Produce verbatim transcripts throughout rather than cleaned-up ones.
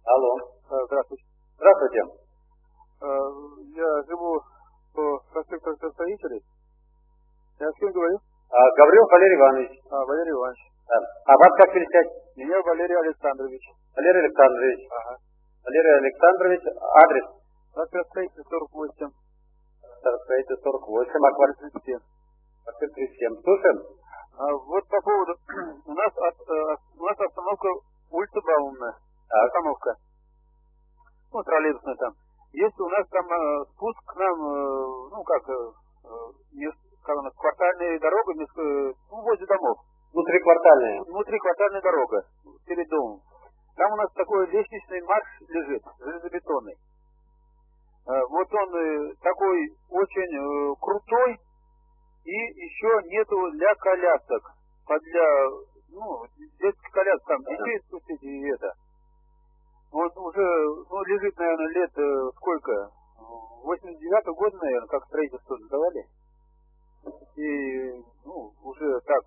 Алло. Здравствуйте. Здравствуйте. Я живу по проспекту Строителей. Я с кем говорю? А, Гаврилов Валерий Иванович. А, Валерий Иванович. Да. А вас как величать? Меня Валерий Александрович. Валерий Александрович. Ага. Валерий Александрович. Адрес? Проспект Строителей сорок восемь. Строителей сорок восемь. А квартира тридцать семь. Квартира тридцать семь. Слушаем. А, вот по поводу... у нас от, э, у нас остановка улица Баумная. Так. Остановка. Ну, троллейбусная там. Если у нас там э, спуск к нам, э, ну как, э, э, как у нас, квартальная дорога, э, ну, возле домов. Внутриквартальная. Внутриквартальная дорога перед домом. Там у нас такой лестничный марш лежит, железобетонный. Э, вот он э, такой очень э, крутой, и еще нету для колясок. Для, ну, детских колясок, там детей спустить и это. Вот уже, ну, лежит, наверное, лет э, сколько? восемьдесят девятый год, наверное, как строительство сдавали. И, ну, уже так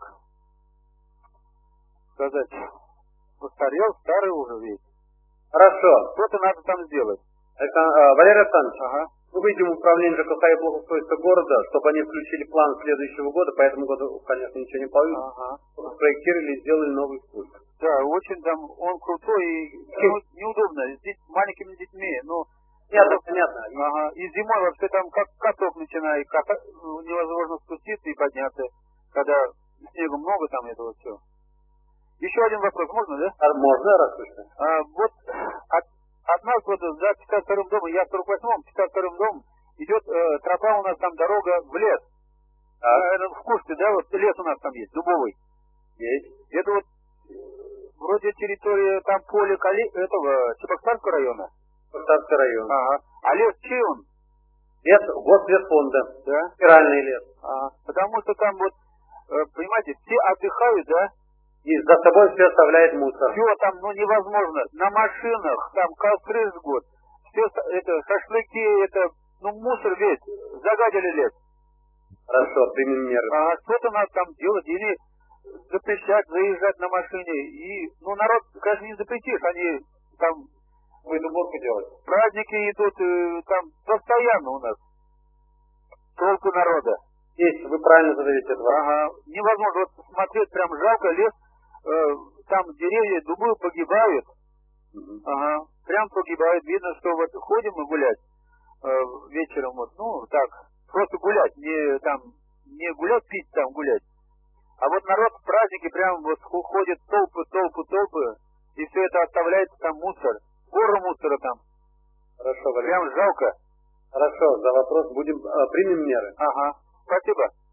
сказать, постарел, старый уже весь. Хорошо. Что-то надо там сделать. Александр, а, Валерий Александрович, Ага. мы выйдем в управление ЖКХ и благоустройства города, чтобы они включили план следующего года, по этому году, конечно, ничего не получится. Ага. Проектировали и сделали новый путь. Да, очень там, он крутой и ну, неудобно, с деть, маленькими детьми, ну... Понятно, понятно. Ага, и зимой вообще там как каток начинает, ката... невозможно спуститься и подняться, когда снега много там этого все. Еще один вопрос, можно, да? А можно, расслышать? А, вот от, от нас вот за пятьдесят вторым домом, я в сорок восьмом, пятьдесят вторым домом, идет э, тропа у нас там, дорога в лес. А? Наверное, в курсе, да, вот лес у нас там есть, дубовый. Есть. Это вот вроде территория там поле Кали... этого Чебоксарского района. Чебоксарский район. Ага. А лес чей он? Лес, госветфонда. Да. Спиральный лес. Ага. Потому что там вот, э, понимаете, все отдыхают, да? И за собой все оставляет мусор. Все там, ну, невозможно. На машинах, там, костры жгут. Все это, шашлыки, это, ну, мусор весь. Загадили лес. Хорошо, примем меры. А что-то надо там делать или запрещать заезжать на машине. И, ну, народ, конечно, не запретишь, они там... Будет уборку делать. Праздники идут, э, там, постоянно у нас. Толку народа. Есть, вы правильно задаете этот вопрос. Ага. Невозможно, вот смотреть, прям жалко, лес, э, там деревья, дубы погибают. Угу. Ага. Прям погибают. Видно, что вот ходим мы гулять э, вечером, вот, ну, так, просто гулять, не там, не гулять, пить там, гулять. А вот народ в праздники прям вот ходит толпы, толпы, толпы, и все это оставляется там мусор. Гору мусора там. Хорошо, Валерий. Прям жалко. Хорошо, за вопрос будем, а, примем меры. Ага. Спасибо.